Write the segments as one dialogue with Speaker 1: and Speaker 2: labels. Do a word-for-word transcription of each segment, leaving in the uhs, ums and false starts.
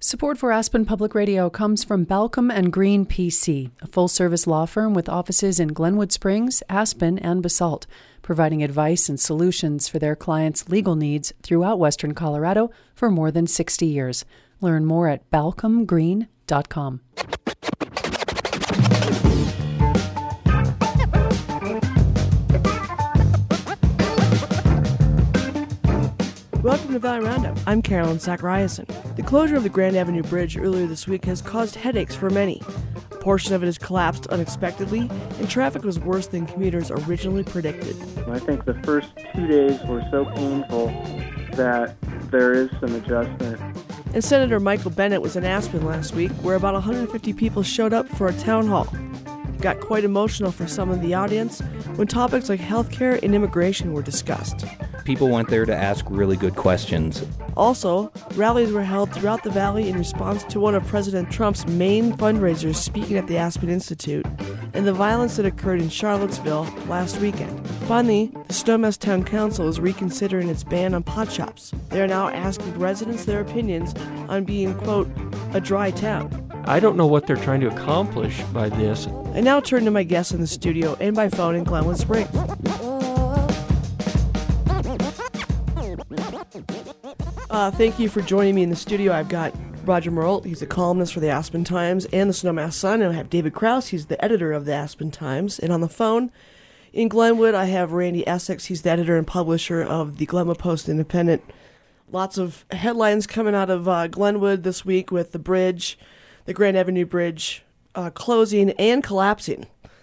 Speaker 1: Support for Aspen Public Radio comes from Balcom and Green P C, a full-service law firm with offices in Glenwood Springs, Aspen, and Basalt, providing advice and solutions for their clients' legal needs throughout Western Colorado for more than sixty years. Learn more at balcom green dot com.
Speaker 2: Welcome to Valley Roundup. I'm Carolyn Zachariason. The closure of the Grand Avenue Bridge earlier this week has caused headaches for many. A portion of it has collapsed unexpectedly, and traffic was worse than commuters originally predicted.
Speaker 3: I think the first two days were so painful that there is some adjustment.
Speaker 2: And Senator Michael Bennet was in Aspen last week, where about one hundred fifty people showed up for a town hall. It got quite emotional for some in the audience when topics like healthcare and immigration were discussed.
Speaker 4: People went there to ask really good questions.
Speaker 2: Also, rallies were held throughout the valley in response to one of President Trump's main fundraisers speaking at the Aspen Institute and the violence that occurred in Charlottesville last weekend. Finally, the Snowmass Town Council is reconsidering its ban on pot shops. They are now asking residents their opinions on being, quote, a dry town.
Speaker 5: I don't know what they're trying to accomplish by this.
Speaker 2: I now turn to my guests in the studio and by phone in Glenwood Springs. Uh, thank you for joining me in the studio. I've got Roger Merle, he's a columnist for the Aspen Times and the Snowmass Sun, and I have David Krause, he's the editor of the Aspen Times. And on the phone in Glenwood, I have Randy Essex, he's the editor and publisher of the Glenwood Post-Independent. Lots of headlines coming out of uh, Glenwood this week with the bridge, the Grand Avenue Bridge, uh, closing and collapsing.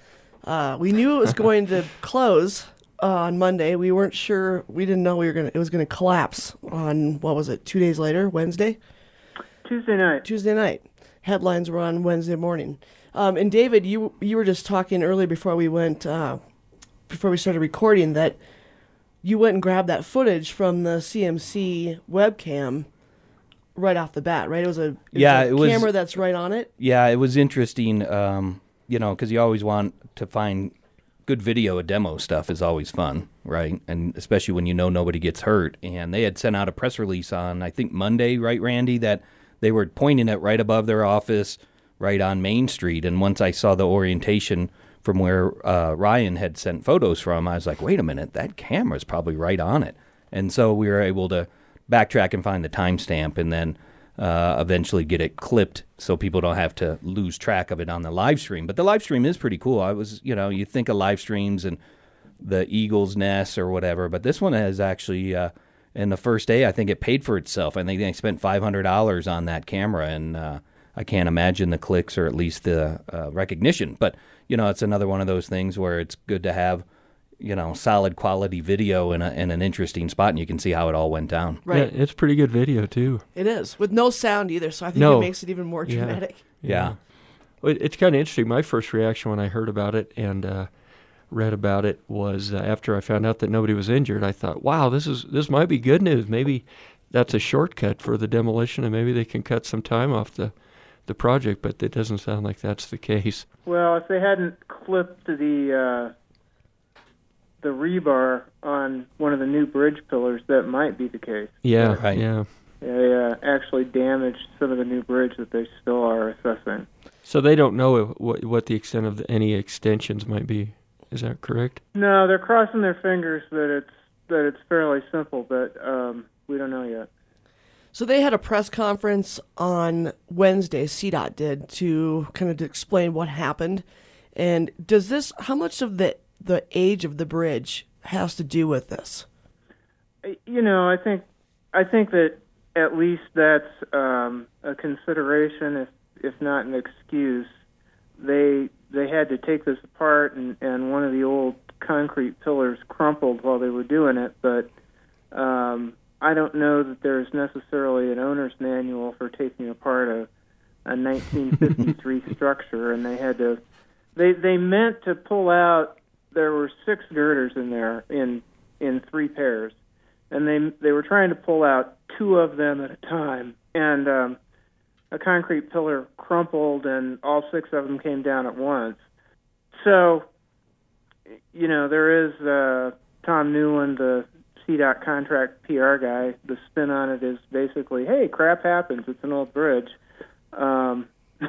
Speaker 2: Uh, we knew it was going to close uh, on Monday. We weren't sure. We didn't know we were gonna. It was going to collapse on, what was it? Two days later, Wednesday.
Speaker 3: Tuesday night.
Speaker 2: Tuesday night. Headlines were on Wednesday morning. Um, and David, you you were just talking earlier before we went uh, before we started recording that you went and grabbed that footage from the C M C webcam right off the bat, right? It was a, it
Speaker 4: yeah,
Speaker 2: was a
Speaker 4: it was,
Speaker 2: camera that's right on it.
Speaker 4: Yeah, it was interesting, um, you know, because you always want to find good video. Demo stuff is always fun, right? And especially when you know nobody gets hurt. And they had sent out a press release on, I think, Monday, right, Randy, that they were pointing it right above their office, right on Main Street. And once I saw the orientation from where uh, Ryan had sent photos from, I was like, wait a minute, that camera's probably right on it. And so we were able to backtrack and find the timestamp and then uh, eventually get it clipped so people don't have to lose track of it on the live stream. But the live stream is pretty cool. I was, you know, you think of live streams and the Eagle's Nest or whatever, but this one has actually, uh, in the first day, I think it paid for itself. I think they spent five hundred dollars on that camera, and uh, I can't imagine the clicks or at least the uh, recognition. But, you know, it's another one of those things where it's good to have, you know, solid quality video in, a, in an interesting spot, and you can see how it all went down.
Speaker 2: Right.
Speaker 5: Yeah, it's pretty good video, too.
Speaker 2: It is, with no sound either, so I think
Speaker 5: no.
Speaker 2: it makes it even more dramatic.
Speaker 5: Yeah.
Speaker 4: Yeah.
Speaker 5: yeah. Well, it's kind of interesting. My first reaction when I heard about it and uh, read about it was uh, after I found out that nobody was injured, I thought, wow, this is this might be good news. Maybe that's a shortcut for the demolition, and maybe they can cut some time off the, the project, but it doesn't sound like that's the case.
Speaker 3: Well, if they hadn't clipped the... Uh the rebar on one of the new bridge pillars, that might be the case.
Speaker 5: Yeah,
Speaker 4: right.
Speaker 5: yeah.
Speaker 3: They uh, actually damaged some of the new bridge that they still are assessing.
Speaker 5: So they don't know what, what the extent of the, any extensions might be. Is that correct?
Speaker 3: No, they're crossing their fingers that it's that it's fairly simple, but um, we don't know yet.
Speaker 2: So they had a press conference on Wednesday, C DOT did, to kind of explain what happened. And does this, how much of the the age of the bridge has to do with this?
Speaker 3: You know, I think I think that at least that's um, a consideration, if if not an excuse. They they had to take this apart, and, and one of the old concrete pillars crumpled while they were doing it. But um, I don't know that there's necessarily an owner's manual for taking apart a, a nineteen fifty-three structure, and they had to. They they meant to pull out. There were six girders in there in in three pairs, and they they were trying to pull out two of them at a time. And um, a concrete pillar crumpled, and all six of them came down at once. So, you know, there is uh, Tom Newland, the C DOT contract P R guy, the spin on it is basically, hey, crap happens. It's an old bridge. Um,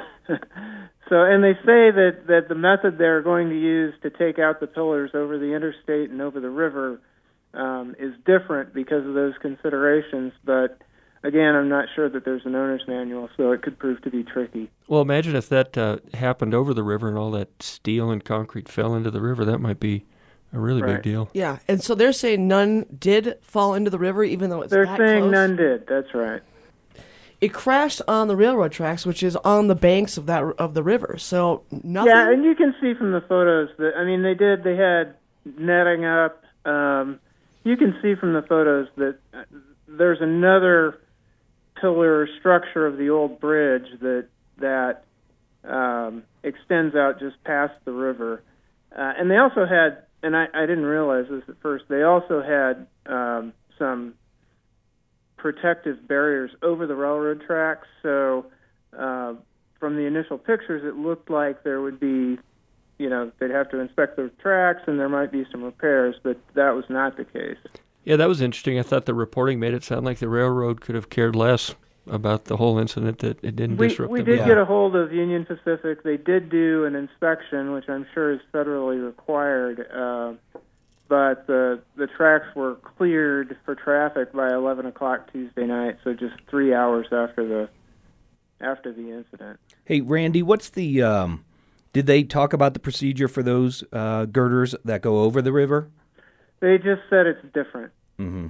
Speaker 3: so, and they say that, that the method they're going to use to take out the pillars over the interstate and over the river um, is different because of those considerations. But again, I'm not sure that there's an owner's manual, so it could prove to be tricky.
Speaker 5: Well, imagine if that uh, happened over the river and all that steel and concrete fell into the river. That might be a really
Speaker 3: Right.
Speaker 5: big deal.
Speaker 2: Yeah, and so they're saying none did fall into the river, even though it's
Speaker 3: They're
Speaker 2: that
Speaker 3: saying
Speaker 2: close.
Speaker 3: none did. That's right.
Speaker 2: It crashed on the railroad tracks, which is on the banks of that of the river. So nothing.
Speaker 3: Yeah, and you can see from the photos that, I mean, they did, they had netting up. Um, you can see from the photos that uh, there's another pillar structure of the old bridge that that um, extends out just past the river. Uh, and they also had, and I, I didn't realize this at first, they also had um, some protective barriers over the railroad tracks. So uh, from the initial pictures, it looked like there would be, you know, they'd have to inspect the tracks and there might be some repairs, but that was not the case.
Speaker 5: Yeah, that was interesting. I thought the reporting made it sound like the railroad could have cared less about the whole incident, that it didn't
Speaker 3: We,
Speaker 5: disrupt
Speaker 3: we
Speaker 5: them.
Speaker 3: did
Speaker 4: Yeah.
Speaker 3: get a hold of Union Pacific. They did do an inspection, which I'm sure is federally required, uh, but the the tracks were cleared for traffic by eleven o'clock Tuesday night, so just three hours after the after the incident.
Speaker 4: Hey, Randy, what's the? Um, did they talk about the procedure for those uh, girders that go over the river?
Speaker 3: They just said it's different.
Speaker 4: Mm-hmm.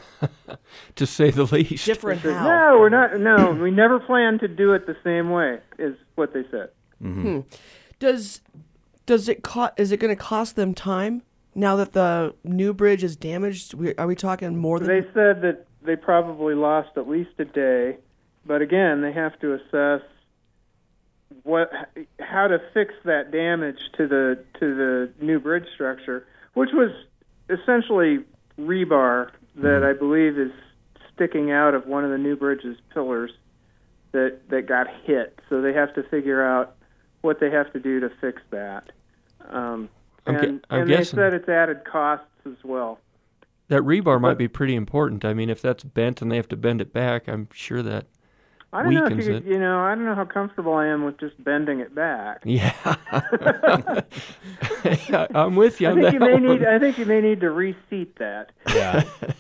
Speaker 5: To say the least.
Speaker 2: Different
Speaker 3: They said,
Speaker 2: how?
Speaker 3: no, we're not. No, we never planned to do it the same way. Is what they said.
Speaker 4: Mm-hmm.
Speaker 2: Does does it co- is it going to cost them time now that the new bridge is damaged? We, are we talking more than?
Speaker 3: They said that they probably lost at least a day, but again, they have to assess what how to fix that damage to the to the new bridge structure, which was essentially rebar that I believe is sticking out of one of the new bridge's pillars that that got hit. So they have to figure out what they have to do to fix that. Um,
Speaker 5: I'm
Speaker 3: and
Speaker 5: gu- I'm
Speaker 3: and they
Speaker 5: guessing-
Speaker 3: said it's added costs as well.
Speaker 5: That rebar might be pretty important. I mean, if that's bent and they have to bend it back, I'm sure that
Speaker 3: I don't know if
Speaker 5: weakens
Speaker 3: you,
Speaker 5: it.
Speaker 3: you know, I don't know how comfortable I am with just bending it back.
Speaker 5: Yeah. I'm with you
Speaker 3: I
Speaker 5: on
Speaker 3: think
Speaker 5: that
Speaker 3: you may
Speaker 5: one.
Speaker 3: need. I think you may need to reseat that.
Speaker 4: Yeah.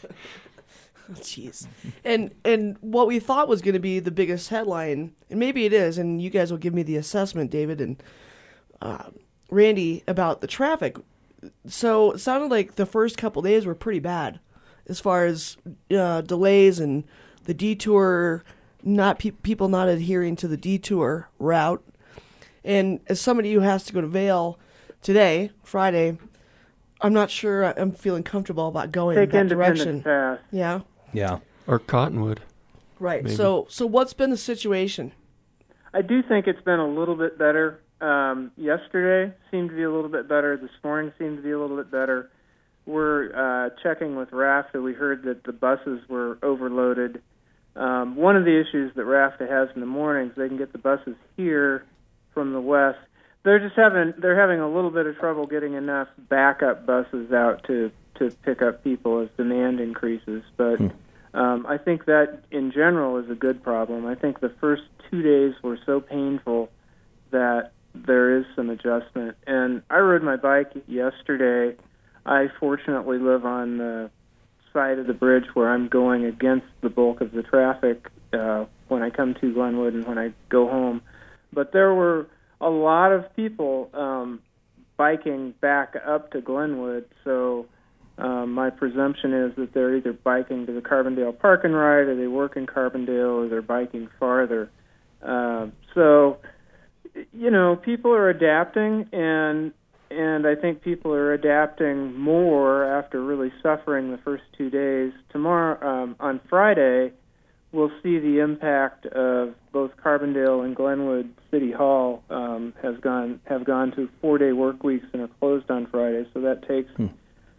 Speaker 2: Jeez. And and what we thought was going to be the biggest headline, and maybe it is, and you guys will give me the assessment, David and uh, Randy, about the traffic. So it sounded like the first couple days were pretty bad as far as uh, delays and the detour, not pe- people not adhering to the detour route. And as somebody who has to go to Vail today, Friday, I'm not sure I'm feeling comfortable about going
Speaker 3: Take
Speaker 2: that
Speaker 3: Independence
Speaker 2: direction.
Speaker 3: Path.
Speaker 2: Yeah.
Speaker 4: Yeah.
Speaker 5: Or Cottonwood.
Speaker 2: Right.
Speaker 5: Maybe.
Speaker 2: So so what's been the situation?
Speaker 3: I do think it's been a little bit better. Um, yesterday seemed to be a little bit better. This morning seemed to be a little bit better. We're uh, checking with RAFTA. We heard that the buses were overloaded. Um, one of the issues that RAFTA has in the mornings, they can get the buses here from the west. They're just having they're having a little bit of trouble getting enough backup buses out to, to pick up people as demand increases. But
Speaker 4: Hmm.
Speaker 3: um, I think that in general is a good problem. I think the first two days were so painful that there is some adjustment. And I rode my bike yesterday. I fortunately live on the side of the bridge where I'm going against the bulk of the traffic uh, when I come to Glenwood and when I go home. But there were a lot of people um, biking back up to Glenwood, so um, my presumption is that they're either biking to the Carbondale Park and Ride, or they work in Carbondale, or they're biking farther. Uh, so, you know, people are adapting, and and I think people are adapting more after really suffering the first two days. Tomorrow, um, on Friday, we'll see the impact of both Carbondale and Glenwood City Hall um, has gone have gone to four-day work weeks and are closed on Friday. So that takes
Speaker 4: Hmm.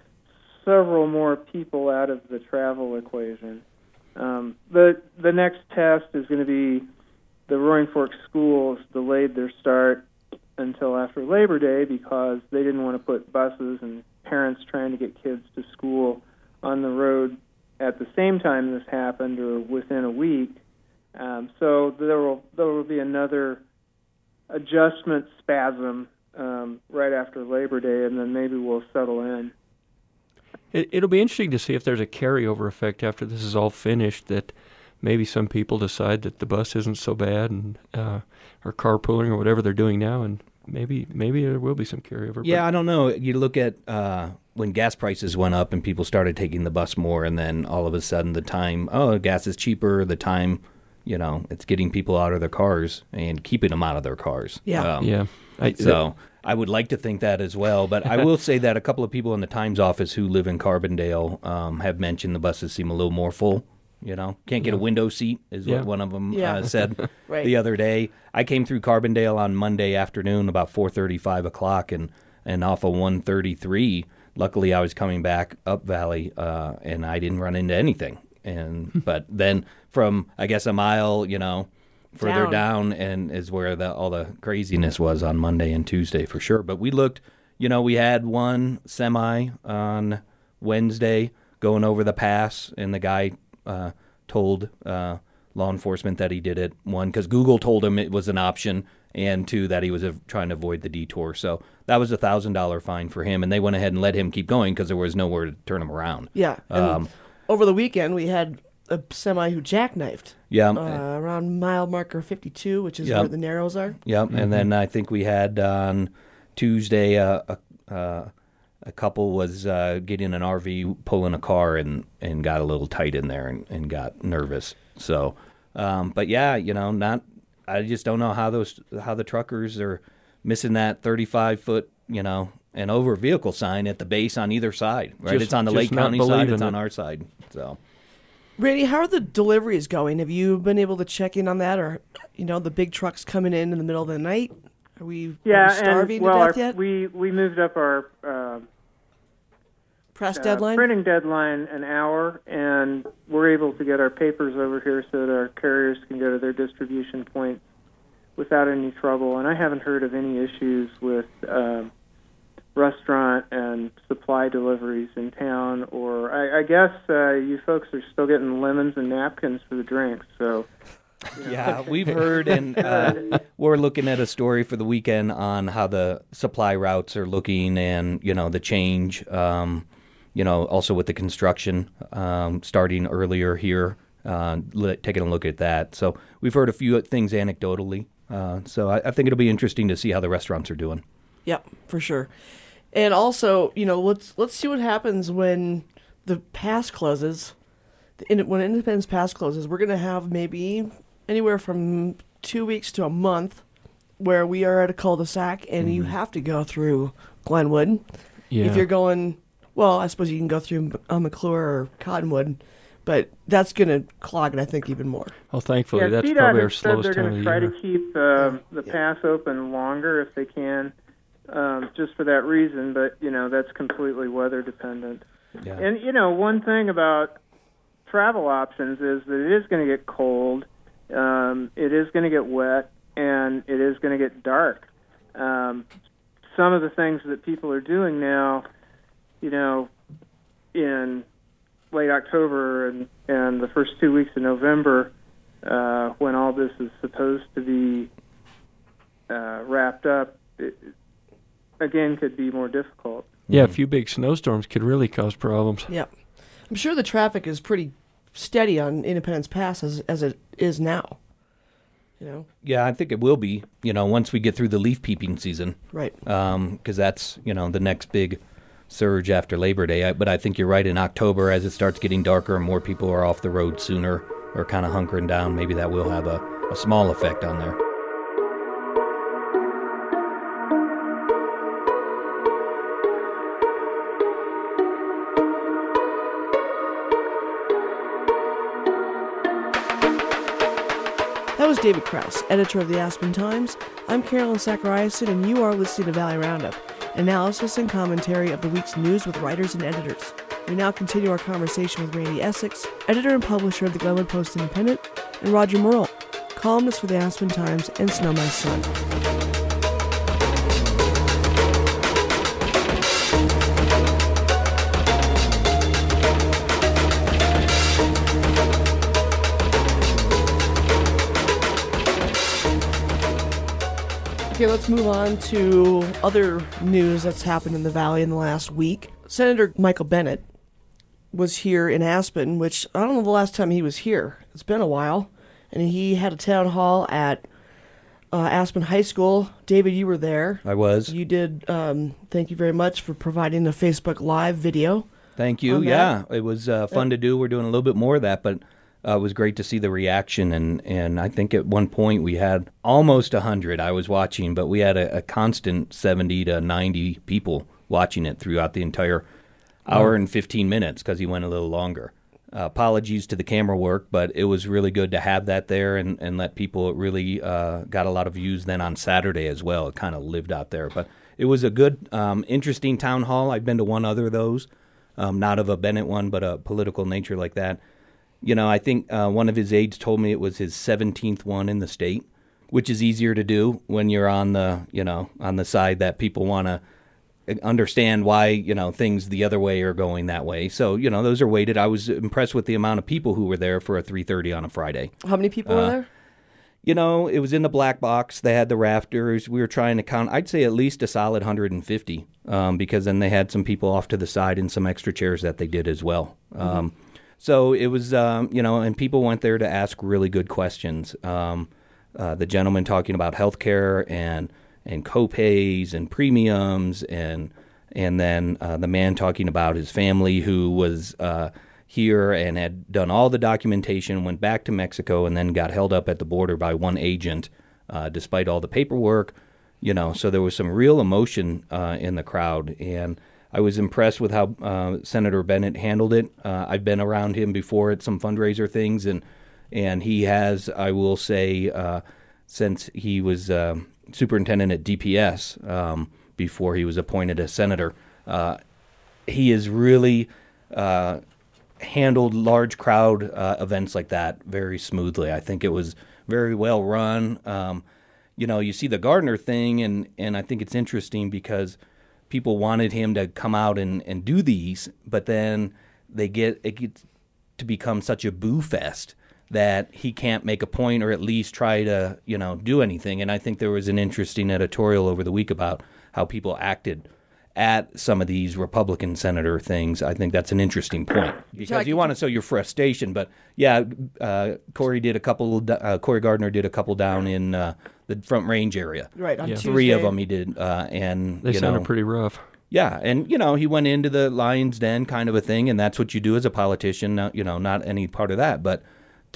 Speaker 3: several more people out of the travel equation. Um, the the next test is going to be the Roaring Fork schools delayed their start until after Labor Day because they didn't want to put buses and parents trying to get kids to school on the road at the same time this happened or within a week. Um, so there will there will be another adjustment spasm um, right after Labor Day, and then maybe we'll settle in.
Speaker 5: It, it'll be interesting to see if there's a carryover effect after this is all finished, that maybe some people decide that the bus isn't so bad and uh, are carpooling or whatever they're doing now, and maybe maybe there will be some carryover.
Speaker 4: Yeah, I don't know. You look at uh, when gas prices went up and people started taking the bus more, and then all of a sudden the time, oh, gas is cheaper, the time, you know, it's getting people out of their cars and keeping them out of their cars.
Speaker 2: Yeah.
Speaker 4: Um,
Speaker 5: yeah. I,
Speaker 4: So I would like to think that as well, but I will say that a couple of people in the Times office who live in Carbondale um, have mentioned the buses seem a little more full. You know, can't get a window seat is
Speaker 5: Yeah.
Speaker 4: what one of them
Speaker 2: Yeah.
Speaker 4: uh, said
Speaker 2: Right.
Speaker 4: the other day. I came through Carbondale on Monday afternoon about four thirty, five o'clock, and, and off of one thirty-three. Luckily, I was coming back up Valley, uh, and I didn't run into anything. And but then from I guess a mile, you know, further
Speaker 2: Down.
Speaker 4: down, and is where the all the craziness was on Monday and Tuesday for sure. But we looked, you know, we had one semi on Wednesday going over the pass, and the guy uh, told uh, law enforcement that he did it, one, because Google told him it was an option, and two, that he was uh, trying to avoid the detour. So that was a one thousand dollars fine for him, and they went ahead and let him keep going because there was nowhere to turn him around.
Speaker 2: Yeah. And
Speaker 4: Um,
Speaker 2: over the weekend, we had a semi who jackknifed
Speaker 4: Yeah.
Speaker 2: uh, around mile marker fifty-two, which is
Speaker 4: Yeah.
Speaker 2: where the Narrows are.
Speaker 4: Yep, and then I think we had on Tuesday uh, a uh, a couple was uh, getting an R V, pulling a car, and, and got a little tight in there and, and got nervous. So, um, but yeah, you know, not. I just don't know how those how the truckers are missing that thirty-five foot, you know, and over vehicle sign at the base on either side. Right,
Speaker 5: Just-
Speaker 4: it's on the
Speaker 5: just
Speaker 4: Lake
Speaker 5: not
Speaker 4: County side.
Speaker 5: believing
Speaker 4: It's on
Speaker 5: it.
Speaker 4: our side. So.
Speaker 2: Randy, how are the deliveries going? Have you been able to check in on that, or you know, the big trucks coming in in the middle of the night? Are we,
Speaker 3: Yeah,
Speaker 2: are we starving
Speaker 3: and well,
Speaker 2: to
Speaker 3: our,
Speaker 2: death yet?
Speaker 3: we we moved up our uh,
Speaker 2: Press
Speaker 3: uh,
Speaker 2: deadline.
Speaker 3: printing deadline an hour, and we're able to get our papers over here so that our carriers can go to their distribution points without any trouble. And I haven't heard of any issues with um, restaurant and supply deliveries in town. Or I, I guess uh, you folks are still getting lemons and napkins for the drinks. So.
Speaker 4: Yeah, we've heard, and uh, we're looking at a story for the weekend on how the supply routes are looking, and you know the change. Um, you know, also with the construction um, starting earlier here, uh, li- taking a look at that. So we've heard a few things anecdotally. Uh, so I, I think it'll be interesting to see how the restaurants are doing.
Speaker 2: Yep, for sure. And also, you know, let's let's see what happens when the pass closes. The, in- when Independence Pass closes, we're going to have maybe anywhere from two weeks to a month where we are at a cul-de-sac and you have to go through Glenwood.
Speaker 5: Yeah.
Speaker 2: If you're going, well, I suppose you can go through uh, McClure or Cottonwood, but that's going to clog it, I think, even more.
Speaker 5: Well, thankfully,
Speaker 3: Yeah,
Speaker 5: that's
Speaker 3: C
Speaker 5: probably
Speaker 3: DOT
Speaker 5: our
Speaker 3: has said
Speaker 5: slowest
Speaker 3: they're
Speaker 5: time
Speaker 3: going
Speaker 5: of
Speaker 3: to
Speaker 5: the
Speaker 3: try
Speaker 5: year.
Speaker 3: to keep uh, the
Speaker 2: Yeah.
Speaker 3: pass open longer if they can, um, just for that reason. But you know, that's completely weather dependent.
Speaker 4: Yeah.
Speaker 3: And you know, one thing about travel options is that it is going to get cold, um, it is going to get wet, and it is going to get dark. Um, some of the things that people are doing now, you know, in late October and, and the first two weeks of November, uh, when all this is supposed to be uh, wrapped up, it, again, could be more difficult.
Speaker 5: Yeah, a few big snowstorms could really cause problems.
Speaker 2: Yep. I'm sure the traffic is pretty steady on Independence Pass as, as it is now. You know?
Speaker 4: Yeah, I think it will be. You know, once we get through the leaf peeping season.
Speaker 2: Right.
Speaker 4: because that's, you know, the next big surge after Labor Day. I, but I think you're right. In October, as it starts getting darker and more people are off the road sooner or kind of hunkering down, maybe that will have a, a small effect on there.
Speaker 2: That was David Krause, editor of the Aspen Times. I'm Carolyn Zachariason, and you are listening to Valley Roundup, analysis and commentary of the week's news with writers and editors. We now continue our conversation with Randy Essex, editor and publisher of the Glenwood Post Independent, and Roger Murrell, columnist for the Aspen Times and Snow My Son. Okay, let's move on to other news that's happened in the Valley in the last week. Senator Michael Bennet was here in Aspen, which I don't know the last time he was here. It's been a while. And he had a town hall at uh, Aspen High School. David, you were there.
Speaker 4: I was.
Speaker 2: You did. Um, thank you very much for providing a Facebook Live video.
Speaker 4: Thank you. Yeah, it was uh, fun to do. We're doing a little bit more of that, but uh, it was great to see the reaction. And, and I think at one point we had almost one hundred I was watching, but we had a, a constant seventy to ninety people watching it throughout the entire hour and fifteen minutes because he went a little longer. Uh, apologies to the camera work, but it was really good to have that there and, and let people. It really uh, got a lot of views then on Saturday as well. It kind of lived out there. But it was a good, um, interesting town hall. I've been to one other of those. Um, not of a Bennett one, but a political nature like that. You know, I think uh, one of his aides told me it was his seventeenth one in the state, which is easier to do when you're on the, you know, on the side that people want to understand why, you know, things the other way are going that way. So, you know, those are weighted. I was impressed with the amount of people who were there for a three thirty on a Friday.
Speaker 2: How many people uh, were there?
Speaker 4: You know, it was in the black box. They had the rafters. We were trying to count, I'd say at least a solid one hundred fifty, um, because then they had some people off to the side and some extra chairs that they did as well. Mm-hmm. Um, so it was, um, you know, and people went there to ask really good questions. Um, uh, the gentleman talking about healthcare and and co-pays and premiums, and and then uh, the man talking about his family who was uh, here and had done all the documentation, went back to Mexico, and then got held up at the border by one agent, uh, despite all the paperwork. You know, so there was some real emotion uh, in the crowd, and I was impressed with how uh, Senator Bennet handled it. Uh, I've been around him before at some fundraiser things, and and he has, I will say, uh, since he was uh, superintendent at D P S um, before he was appointed as senator, uh, he has really uh, handled large crowd uh, events like that very smoothly. I think it was very well run. Um, you know, you see the Gardner thing, and, and I think it's interesting because people wanted him to come out and, and do these, but then they get it gets to become such a boo fest that he can't make a point or at least try to, you know, do anything. And I think there was an interesting editorial over the week about how people acted at some of these Republican senator things. I think that's an interesting point because you want to show your frustration. But yeah, uh, Corey did a couple. Uh, Corey Gardner did a couple down in uh, the Front Range area.
Speaker 2: Right on
Speaker 5: yeah.
Speaker 2: Tuesday.
Speaker 4: Three of them he did, uh, and
Speaker 5: they
Speaker 4: you
Speaker 5: sounded
Speaker 4: know,
Speaker 5: pretty rough.
Speaker 4: Yeah, and you know he went into the lion's den kind of a thing, and that's what you do as a politician. Not, you know, not any part of that, but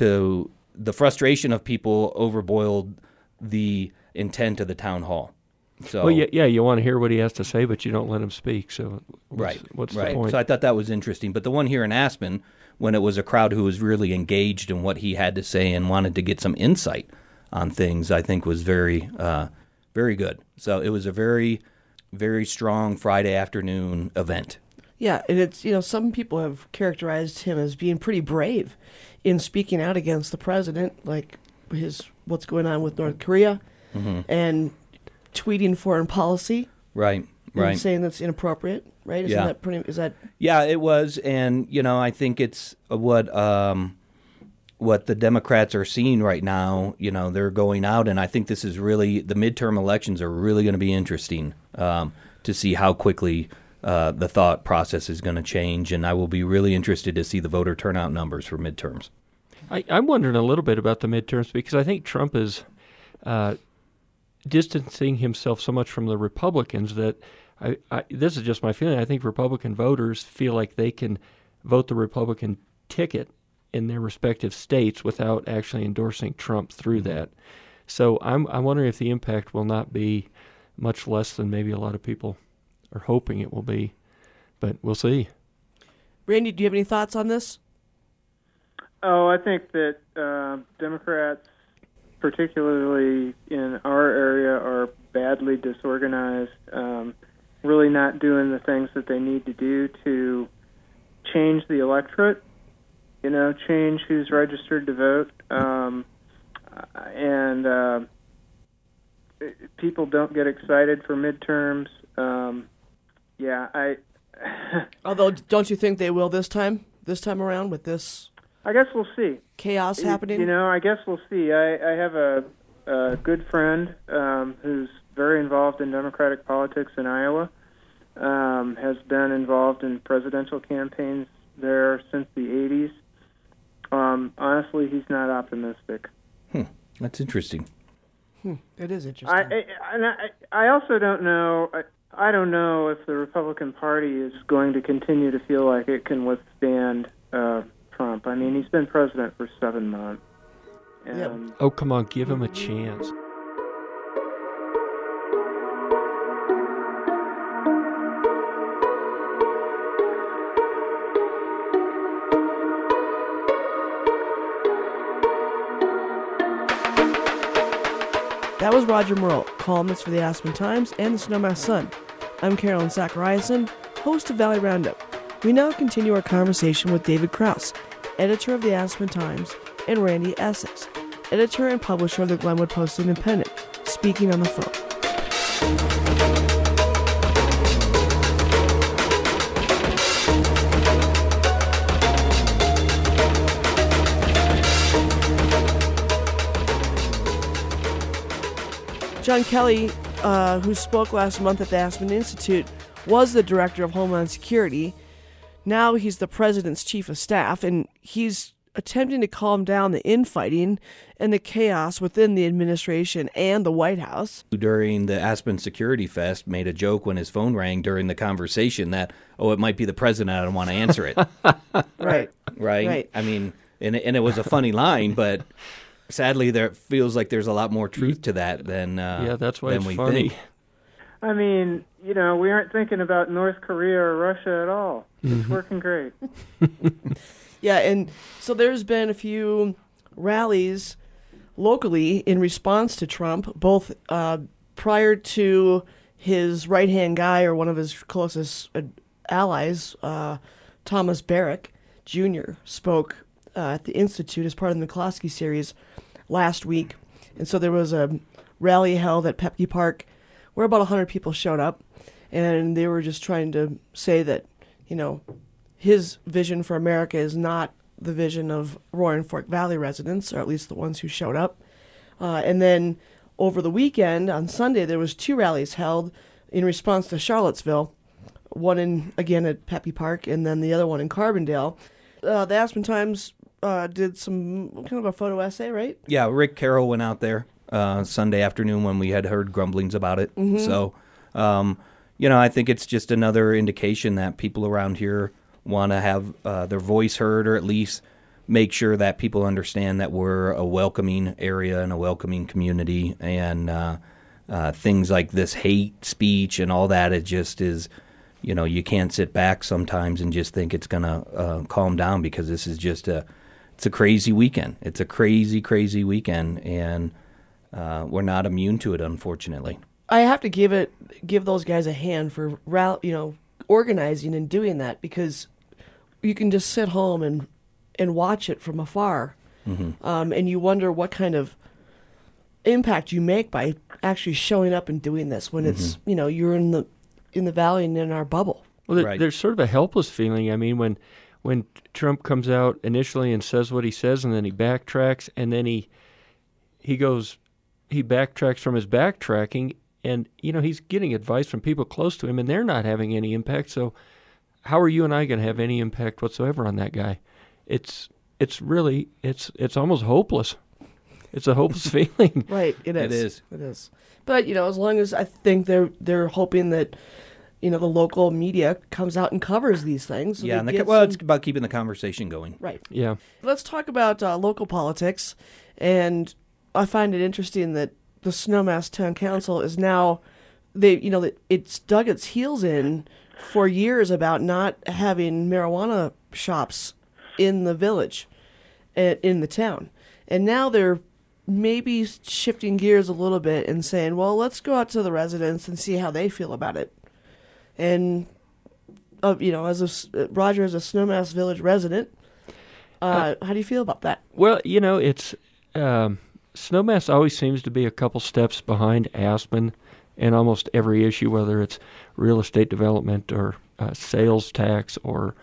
Speaker 4: to the frustration of people overboiled the intent of the town hall. So,
Speaker 5: well, yeah, yeah, you want to hear what he has to say, but you don't let him speak. So, what's,
Speaker 4: right,
Speaker 5: what's
Speaker 4: right.
Speaker 5: the point?
Speaker 4: So I thought that was interesting. But the one here in Aspen, when it was a crowd who was really engaged in what he had to say and wanted to get some insight on things, I think was very, uh, very good. So it was a very, very strong Friday afternoon event.
Speaker 2: Yeah, and it's, you know, some people have characterized him as being pretty brave in speaking out against the president, like his what's going on with North Korea, mm-hmm. and tweeting foreign policy,
Speaker 4: right, right,
Speaker 2: and saying that's inappropriate, right? Isn't
Speaker 4: yeah.
Speaker 2: that pretty? Is that?
Speaker 4: Yeah, it was, and you know, I think it's what um, what the Democrats are seeing right now. You know, they're going out, and I think this is really the midterm elections are really going to be interesting um, to see how quickly uh, the thought process is going to change, and I will be really interested to see the voter turnout numbers for midterms.
Speaker 5: I, I'm wondering a little bit about the midterms because I think Trump is uh, distancing himself so much from the Republicans that I, I, this is just my feeling. I think Republican voters feel like they can vote the Republican ticket in their respective states without actually endorsing Trump through that. So I'm I'm wondering if the impact will not be much less than maybe a lot of people are hoping it will be, but we'll see.
Speaker 2: Randy, do you have any thoughts on this?
Speaker 3: Oh, I think that uh, Democrats, particularly in our area, are badly disorganized, um, really not doing the things that they need to do to change the electorate, you know, change who's registered to vote. Um, and uh, people don't get excited for midterms. Um, yeah, I...
Speaker 2: Although, don't you think they will this time, this time around with this...
Speaker 3: I guess we'll see.
Speaker 2: Chaos happening?
Speaker 3: You know, I guess we'll see. I, I have a, a good friend um, who's very involved in Democratic politics in Iowa, um, has been involved in presidential campaigns there since the eighties. Um, honestly, he's not optimistic.
Speaker 4: Hmm. That's interesting.
Speaker 2: Hmm. It is interesting.
Speaker 3: I, I, and I, I also don't know. I, I don't know if the Republican Party is going to continue to feel like it can withstand uh, Trump. I mean, he's been president for seven months. And
Speaker 2: Yep.
Speaker 5: Oh, come on, give him a chance.
Speaker 2: That was Roger Merle, columnist for the Aspen Times and the Snowmass Sun. I'm Carolyn Zachariason, host of Valley Roundup. We now continue our conversation with David Krause, editor of the Aspen Times, and Randy Essex, editor and publisher of the Glenwood Post-Independent, speaking on the phone. John Kelly, uh, who spoke last month at the Aspen Institute, was the director of Homeland Security. Now he's the president's chief of staff, and he's attempting to calm down the infighting and the chaos within the administration and the White House.
Speaker 4: During the Aspen Security Fest, made a joke when his phone rang during the conversation that, oh, it might be the president, I don't want to answer it.
Speaker 2: Right.
Speaker 4: Right?
Speaker 2: Right.
Speaker 4: I mean, and, and it was a funny line, but sadly, there feels like there's a lot more truth to that than uh,
Speaker 5: Yeah, that's why
Speaker 4: than
Speaker 5: it's
Speaker 4: we
Speaker 5: funny.
Speaker 4: think.
Speaker 3: I mean, you know, we aren't thinking about North Korea or Russia at all. It's working great.
Speaker 2: Yeah, and so there's been a few rallies locally in response to Trump, both uh, prior to his right-hand guy or one of his closest uh, allies, uh, Thomas Barrack Junior, spoke uh, at the Institute as part of the McCloskey series last week. And so there was a rally held at Pepke Park where about one hundred people showed up, and they were just trying to say that, you know, his vision for America is not the vision of Roaring Fork Valley residents, or at least the ones who showed up. Uh, and then over the weekend, on Sunday, there was two rallies held in response to Charlottesville, one in, again, at Pepke Park, and then the other one in Carbondale. Uh, the Aspen Times uh, did some kind of a photo essay, right?
Speaker 4: Yeah, Rick Carroll went out there uh, Sunday afternoon when we had heard grumblings about it.
Speaker 2: Mm-hmm.
Speaker 4: So, um, you know, I think it's just another indication that people around here want to have uh, their voice heard, or at least make sure that people understand that we're a welcoming area and a welcoming community, and uh, uh, things like this hate speech and all that, it just is, you know, you can't sit back sometimes and just think it's going to uh, calm down, because this is just a, it's a crazy weekend. It's a crazy, crazy weekend, and uh, we're not immune to it, unfortunately.
Speaker 2: I have to give it, give those guys a hand for, ral- you know, organizing and doing that, because you can just sit home and and watch it from afar,
Speaker 4: Mm-hmm.
Speaker 2: um, and you wonder what kind of impact you make by actually showing up and doing this when it's, you know, you're in the in the valley and in our bubble.
Speaker 5: Well, there,
Speaker 4: Right.
Speaker 5: there's sort of a helpless feeling. I mean, when when Trump comes out initially and says what he says, and then he backtracks, and then he he goes he backtracks from his backtracking, and you know he's getting advice from people close to him, and they're not having any impact. So, how are you and I going to have any impact whatsoever on that guy? It's it's really it's it's almost hopeless. It's a hopeless feeling.
Speaker 2: Right, it is.
Speaker 4: It is.
Speaker 2: It is. But you know, as long as I think they're they're hoping that, you know, the local media comes out and covers these things. so
Speaker 4: Yeah,
Speaker 2: they
Speaker 4: and the,
Speaker 2: get
Speaker 4: well,
Speaker 2: some-
Speaker 4: it's about keeping the conversation going.
Speaker 2: right.
Speaker 5: Yeah.
Speaker 2: Let's talk about uh, local politics, and I find it interesting that the Snowmass Town Council is now, they you know, it's dug its heels in for years about not having marijuana shops in the village, uh, in the town, and now they're maybe shifting gears a little bit and saying, well, let's go out to the residents and see how they feel about it. And uh, you know, as a s- Roger, as a Snowmass Village resident, uh, how do you feel about that?
Speaker 5: Well, you know, it's um, Snowmass always seems to be a couple steps behind Aspen in almost every issue, whether it's real estate development or uh, sales tax or,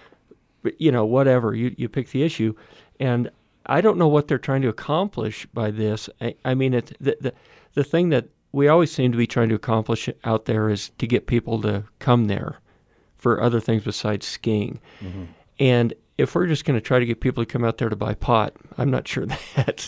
Speaker 5: you know, whatever. You you pick the issue, and I don't know what they're trying to accomplish by this. I, I mean, it, the, the the thing that we always seem to be trying to accomplish out there is to get people to come there for other things besides skiing. Mm-hmm. And if we're just going to try to get people to come out there to buy pot, I'm not sure that's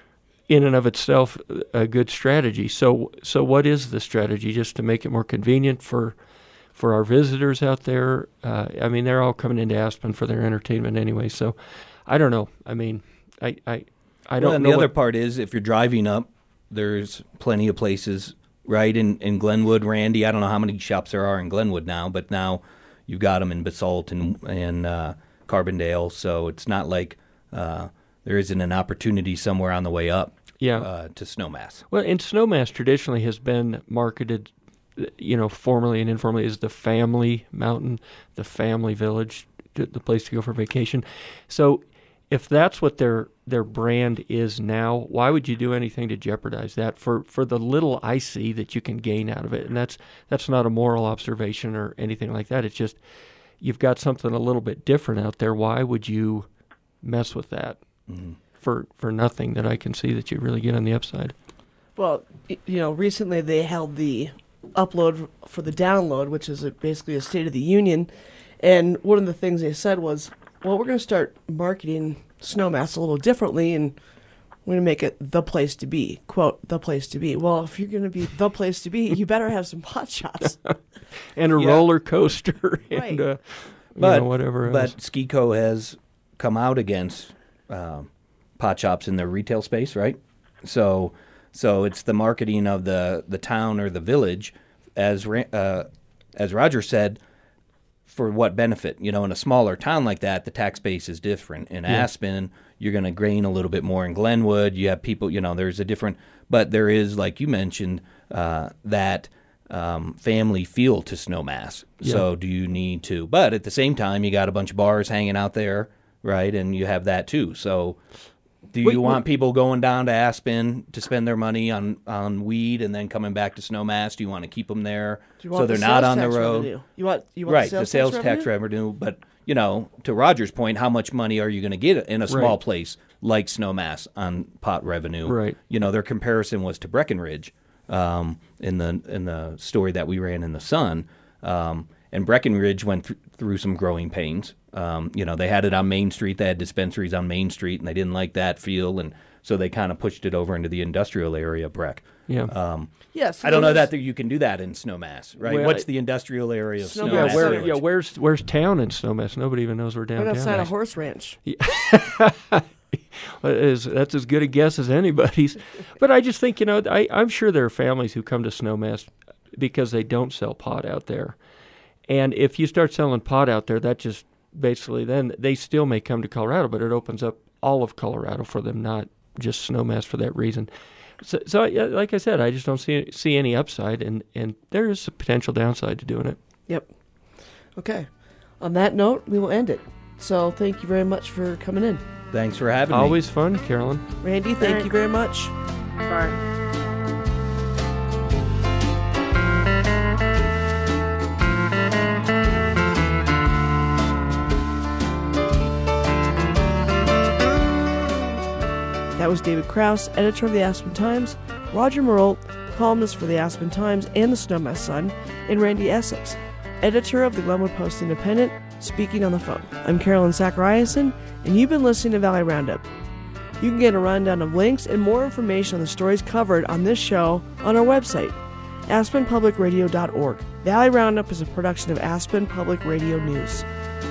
Speaker 5: in and of itself a good strategy. So so what is the strategy? Just to make it more convenient for for our visitors out there? Uh, I mean, they're all coming into Aspen for their entertainment anyway. So I don't know. I mean, I I, I don't
Speaker 4: well, and
Speaker 5: know.
Speaker 4: the other
Speaker 5: what,
Speaker 4: part is if you're driving up, there's plenty of places, right, in, in Glenwood, Randy. I don't know how many shops there are in Glenwood now, but now you've got them in Basalt and, and uh, Carbondale. So it's not like uh, there isn't an opportunity somewhere on the way up.
Speaker 5: Yeah.
Speaker 4: Uh, to Snowmass.
Speaker 5: Well, and Snowmass traditionally has been marketed, you know, formally and informally as the family mountain, the family village, the place to go for vacation. So if that's what their their brand is now, why would you do anything to jeopardize that for, for the little I see that you can gain out of it? And that's that's not a moral observation or anything like that. It's just you've got something a little bit different out there. Why would you mess with that? Mm-hmm. For, for nothing that I can see that you really get on the upside.
Speaker 2: Well, you know, recently they held the upload for the download, which is a, basically a State of the Union, and one of the things they said was, well, we're going to start marketing Snowmass a little differently, and we're going to make it the place to be, quote, the place to be. Well, if you're going to be the place to be, you better have some pot shops.
Speaker 5: and a yeah. roller coaster and
Speaker 2: right.
Speaker 5: uh,
Speaker 4: but,
Speaker 5: you know, whatever else.
Speaker 4: But Skico has come out against uh, pot shops in their retail space, right? So so it's the marketing of the, the town or the village, as uh, as Roger said, for what benefit? You know, in a smaller town like that, the tax base is different. In yeah. Aspen, you're going to gain a little bit more. In Glenwood, you have people, you know, there's a different, but there is, like you mentioned, uh, that um, family feel to Snowmass. Yeah. So do you need to? But at the same time, you got a bunch of bars hanging out there, right? And you have that too. So do you wait, want wait. people going down to Aspen to spend their money on, on weed and then coming back to Snowmass? Do you want to keep them there so they're
Speaker 2: the
Speaker 4: not on the
Speaker 2: road?
Speaker 4: Revenue?
Speaker 2: You want, you want
Speaker 4: right,
Speaker 2: the sales,
Speaker 4: the sales
Speaker 2: tax,
Speaker 4: tax
Speaker 2: revenue?
Speaker 4: revenue. But, you know, to Roger's point, how much money are you going to get in a small
Speaker 5: right.
Speaker 4: place like Snowmass on pot revenue?
Speaker 5: Right.
Speaker 4: You know, their comparison was to Breckenridge um, in the in the story that we ran in the Sun. Um, and Breckenridge went th- through some growing pains. Um, you know, they had it on Main Street. They had dispensaries on Main Street, and they didn't like that feel, and so they kind of pushed it over into the industrial area of Breck.
Speaker 5: Yeah.
Speaker 4: Um,
Speaker 2: yes.
Speaker 4: I don't know that you can do that in Snowmass, right?
Speaker 5: Well,
Speaker 4: What's the industrial area of Snowmass?
Speaker 5: Yeah, where,
Speaker 4: Village?
Speaker 5: yeah, where's where's town in Snowmass? Nobody even knows where downtown
Speaker 2: right outside
Speaker 5: is.
Speaker 2: a horse ranch.
Speaker 5: Yeah. is, that's as good a guess as anybody's. But I just think, you know, I, I'm sure there are families who come to Snowmass because they don't sell pot out there. And if you start selling pot out there, that just basically then they still may come to Colorado, but it opens up all of Colorado for them, not just Snowmass for that reason. So, so yeah, like I said, I just don't see see any upside, and, and there is a potential downside to doing it.
Speaker 2: Yep. Okay. On that note, we will end it. So thank you very much for coming in.
Speaker 4: Thanks for having
Speaker 5: Always
Speaker 4: me.
Speaker 5: Always fun, Carolyn.
Speaker 2: Randy, thank
Speaker 3: Thanks.
Speaker 2: you very much.
Speaker 3: Bye.
Speaker 2: That was David Krause, editor of the Aspen Times, Roger Merolt, columnist for the Aspen Times and the Snowmass Sun, and Randy Essex, editor of the Glenwood Post Independent, speaking on the phone. I'm Carolyn Zachariason, and you've been listening to Valley Roundup. You can get a rundown of links and more information on the stories covered on this show on our website, aspen public radio dot org. Valley Roundup is a production of Aspen Public Radio News.